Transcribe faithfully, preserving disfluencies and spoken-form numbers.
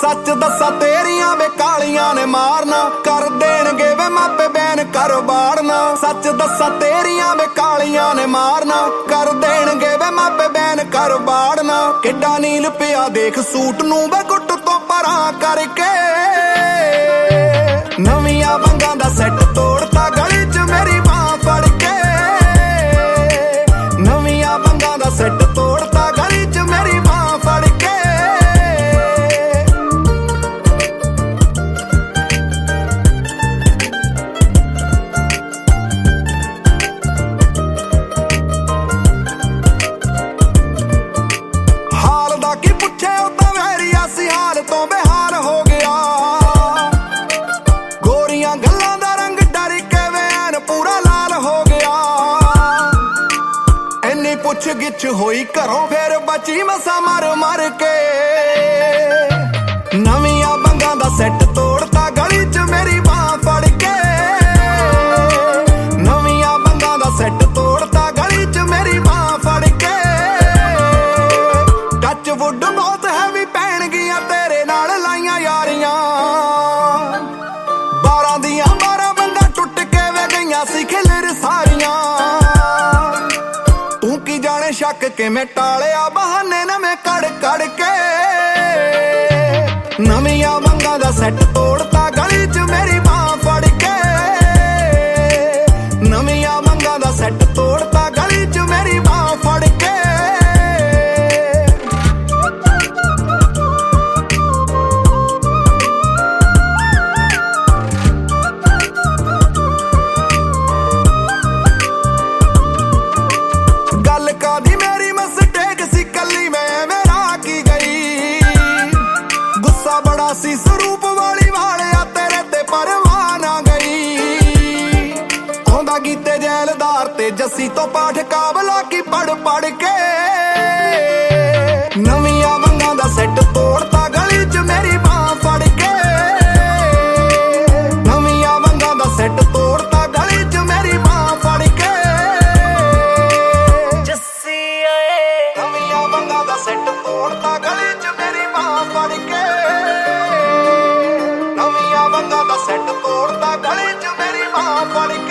सच दसा तेरियां वे कालियां ने मारना, कर देणगे वे मापे बैन कर बाड़ना। सच दसा तेरियां वे कालियां ने मारना, कर देणगे वे मापे बैन कर बाड़ना। किड्डा नील पिया देख सूट नूं वे गुट तो परां करके, नवियां वंगां दा सैट तोड़ता गली च मेरी बां फड़ के। नवियां वंगां दा सैट तोड़ता गली च मेरी बां फड़ के। हाल दा की पुछे ओ तां वैरिया सी, हाल तो बेहाल हो गया। गोरियां गल्लां दा रंग डर के वैन पूरा लाल हो गया। इन्नी पुछ गिछ होई घरों फिर बची मसा मर मर के। नवियां वंगां दा सैट तोड़ता गली च मेरी बां फड़ के। नवियां वंगां दा सैट तोड़ता गली च मेरी बां फड़ के। टच वुड बहुत हैवी पैण गियां तेरे नाल लाइयां यारियां। बारां दियां बारां वंगां टुट के वे गईयां सी खिलर सारियां। तू की जाने शक किवें टालिया बहाने नवें कड़ कड़ के। नवियां वंगां दा सैट तोड़ता गली च मेरी बां फड़ के। नवियां वंगां दा सैट तोड़ता गली च मेरी बां फड़ के। गल कादी मेरी मिस्टेक सी कली मैं मेरा की गई। गुस्सा बड़ा सी स्वरूप वाली वालिया तेरे ते परवाह ना गई। आउंदा गीते जैलदार ते जस्सी तो पाठ काबला की पढ़ पढ़ के। नवियां वंगां दा सैट तोड़ता गली च मेरी बां फड़ के। नवियां वंगां दा सैट तोड़ता गली च मेरी बां फड़ के। नवियां वंगां दा सैट तोड़ता गली च मेरी बां फड़ के। नवियां वंगां दा सैट तोड़ता गली च मेरी बां फड़ के।